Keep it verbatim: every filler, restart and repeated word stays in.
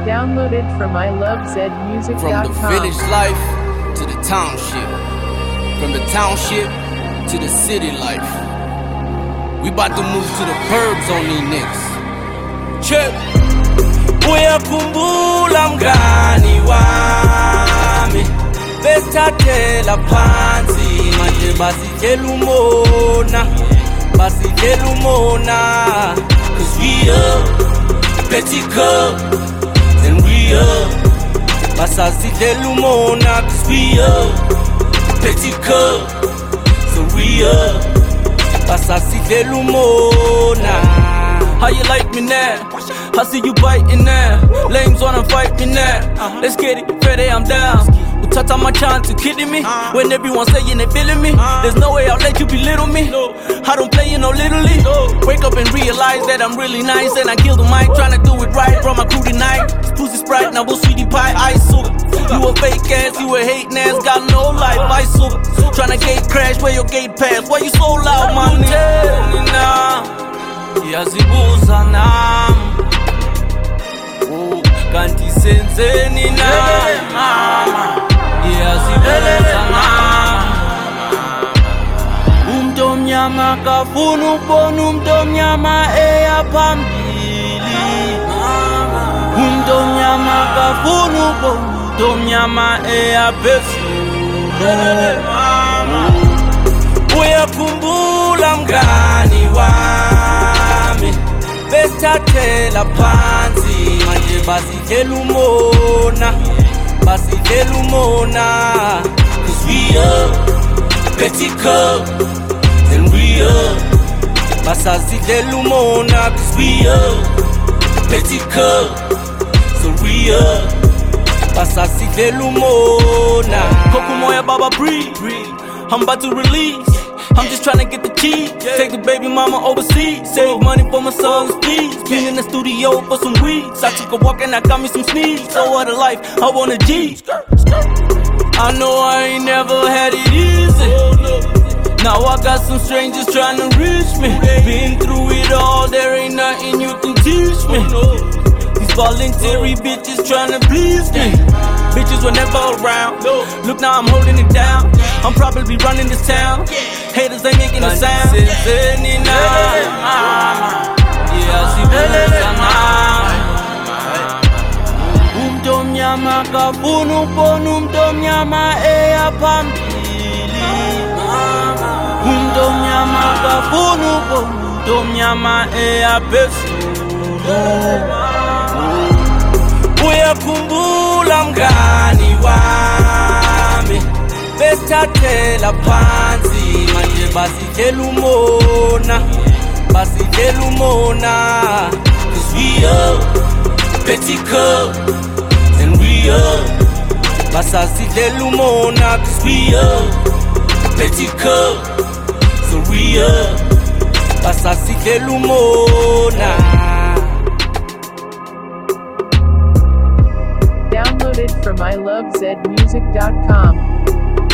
Downloaded from I love zed music dot com. From the village life to the township, from the township to the city life. We bout to move to the burbs on these niggas. Check. Uyakumbula mngani wami, besithathela phansi manje basitshela umona, basitshela umona. Cause we up, petty cup, and we up. Basasitshela umona, cause we up, petty cup, so we up. Basasitshela umona. How you like me now? I see you biting now. Lames wanna fight me now. Let's get it, Friday I'm down. Touch on my chance, you kidding me? When everyone saying they feeling me, there's no way I'll let you belittle me. I don't play in no Little League. Wake up and realize that I'm really nice, and I kill the mic, tryna do it right. Brought my crew tonight. Pussy Sprite, now we'll sweetie pie, ice sugar. You a fake ass, you a hating ass, got no life, ice sugar. Tryna gate crash, where your gate pass? Why you so loud, my nigga? Yazibuza nami, oh, kanti senzeni na mama. Yazibuza nami, umntu omnyama kafuna ukubona umntu omnyama eya phambili. Umntu omnyama kafuna ukubona umntu omnyama eya phezulu. Uyakhumbula mngani wami, besithathela phansi manje basitshela umona, basitshela umona. Cause we up, petty cup, and we up. Basasitshela umona, cause we up, petty cup, so we up. Basasitshela umona. Kokumoya baba breathe, I'm about to release. I'm just tryna get the keys. Take the baby mama overseas. Save money for my son's fees. Been in the studio for some weeds. I took a walk and I got me some sneaks. So what a life, I want a G. I know I ain't never had it easy. Now I got some strangers tryna reach me. Been through it all, there ain't nothing you can teach me. These voluntary bitches tryna please me. Bitches were never around. Look, now I'm holding it down. I'm probably running this town. Haters ain't making a sound. Umntu omnyama kafuna ukubona umntu omnyama eya phambili. Umntu omnyama kafuna ukubona umntu omnyama eya phezulu. Uyakhumbula mngani wami, besithathela phansi manje basitshela umona, basitshela umona. Cause we up, petty cup, and we up. Basasitshela umona, cause we up, petty cup, so we up. Basasitshela umona. Downloaded from I love zed music dot com.